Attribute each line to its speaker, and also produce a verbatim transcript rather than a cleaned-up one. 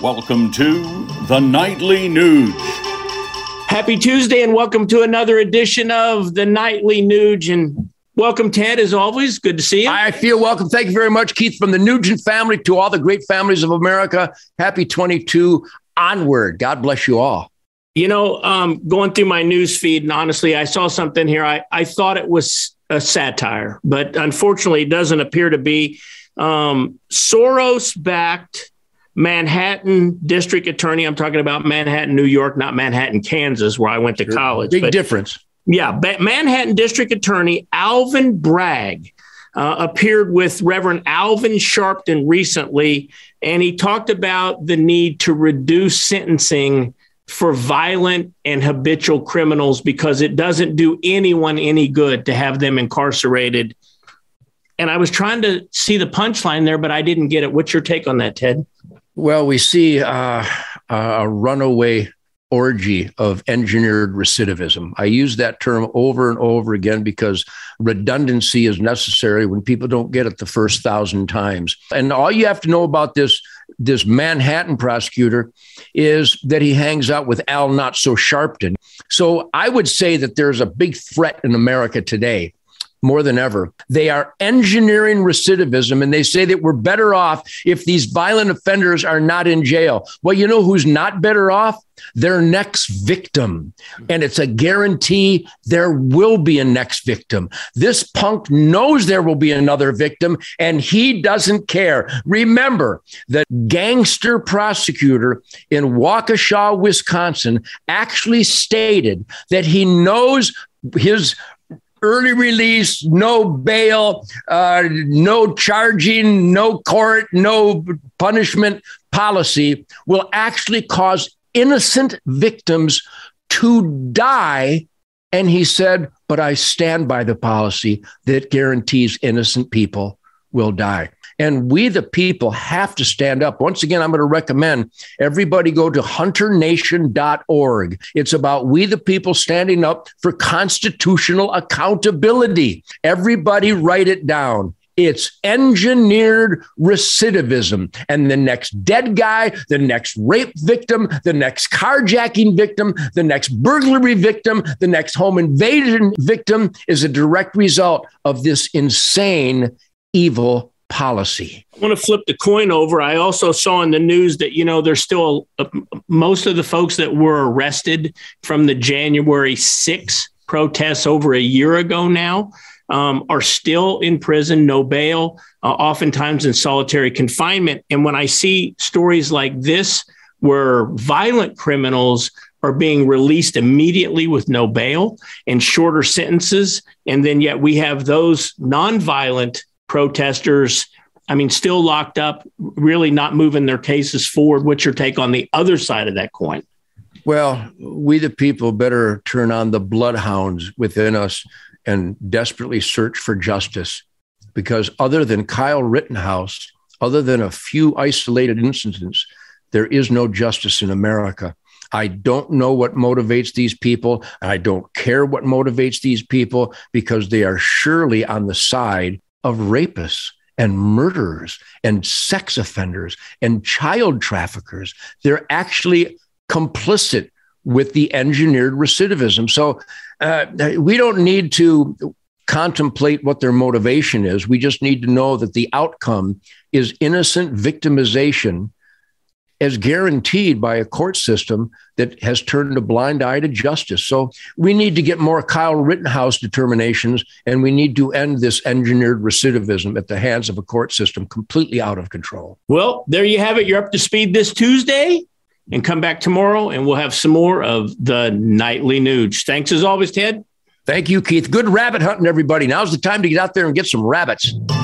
Speaker 1: Welcome to the Nightly Nuge.
Speaker 2: Happy Tuesday and welcome to another edition of the Nightly Nuge. And welcome, Ted, as always. Good to see you.
Speaker 3: I feel welcome. Thank you very much, Keith. From the Nugent family to all the great families of America, happy twenty-two onward. God bless you all.
Speaker 2: You know, um, going through my news feed, and honestly, I saw something here. I, I thought it was a satire, but unfortunately, it doesn't appear to be. Um, Soros-backed Manhattan district attorney. I'm talking about Manhattan, New York, not Manhattan, Kansas, where I went to college.
Speaker 3: Big
Speaker 2: but,
Speaker 3: difference.
Speaker 2: Yeah. Manhattan district attorney Alvin Bragg uh, appeared with Reverend Alvin Sharpton recently, and he talked about the need to reduce sentencing for violent and habitual criminals because it doesn't do anyone any good to have them incarcerated. And I was trying to see the punchline there, but I didn't get it. What's your take on that, Ted?
Speaker 3: Well, we see uh, a runaway orgy of engineered recidivism. I use that term over and over again because redundancy is necessary when people don't get it the first thousand times. And all you have to know about this, this Manhattan prosecutor is that he hangs out with Al Not So Sharpton. So I would say that there's a big threat in America today. More than ever. They are engineering recidivism, and they say that we're better off if these violent offenders are not in jail. Well, you know who's not better off? Their next victim. And it's a guarantee there will be a next victim. This punk knows there will be another victim, and he doesn't care. Remember, the gangster prosecutor in Waukesha, Wisconsin, actually stated that he knows his early release, no bail, uh, no charging, no court, no punishment policy will actually cause innocent victims to die. And he said, but I stand by the policy that guarantees innocent people will die. And we, the people, have to stand up. Once again, I'm going to recommend everybody go to hunter nation dot org. It's about we, the people, standing up for constitutional accountability. Everybody write it down. It's engineered recidivism. And the next dead guy, the next rape victim, the next carjacking victim, the next burglary victim, the next home invasion victim is a direct result of this insane, evil policy.
Speaker 2: I want to flip the coin over. I also saw in the news that, you know, there's still a, most of the folks that were arrested from the January sixth protests over a year ago now um, are still in prison, no bail, uh, oftentimes in solitary confinement. And when I see stories like this, where violent criminals are being released immediately with no bail and shorter sentences, and then yet we have those nonviolent protesters, I mean, still locked up, really not moving their cases forward. What's your take on the other side of that coin?
Speaker 3: Well, we the people better turn on the bloodhounds within us and desperately search for justice, because other than Kyle Rittenhouse, other than a few isolated incidents, there is no justice in America. I don't know what motivates these people. I don't care what motivates these people, because they are surely on the side of rapists and murderers and sex offenders and child traffickers. They're actually complicit with the engineered recidivism. So uh, we don't need to contemplate what their motivation is. We just need to know that the outcome is innocent victimization, as guaranteed by a court system that has turned a blind eye to justice. So we need to get more Kyle Rittenhouse determinations, and we need to end this engineered recidivism at the hands of a court system completely out of control.
Speaker 2: Well, there you have it. You're up to speed this Tuesday, and come back tomorrow, and we'll have some more of the Nightly Nuge. Thanks as always, Ted.
Speaker 3: Thank you, Keith. Good rabbit hunting, everybody. Now's the time to get out there and get some rabbits.